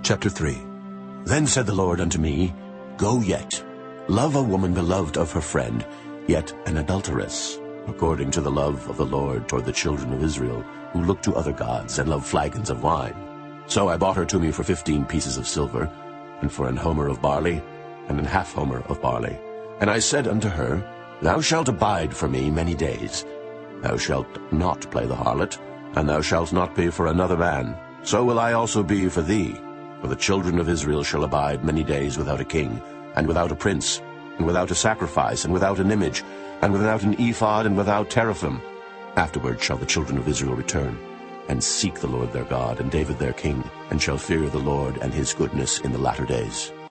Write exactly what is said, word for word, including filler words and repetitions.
Chapter three. Then said the Lord unto me, Go yet, love a woman beloved of her friend, yet an adulteress, according to the love of the Lord toward the children of Israel, who look to other gods and love flagons of wine. So I bought her to me for fifteen pieces of silver, and for an homer of barley, and an half homer of barley. And I said unto her, Thou shalt abide for me many days. Thou shalt not play the harlot, and thou shalt not be for another man. So will I also be for thee. For the children of Israel shall abide many days without a king, and without a prince, and without a sacrifice, and without an image, and without an ephod, and without teraphim. Afterward shall the children of Israel return, and seek the Lord their God, and David their king, and shall fear the Lord and his goodness in the latter days.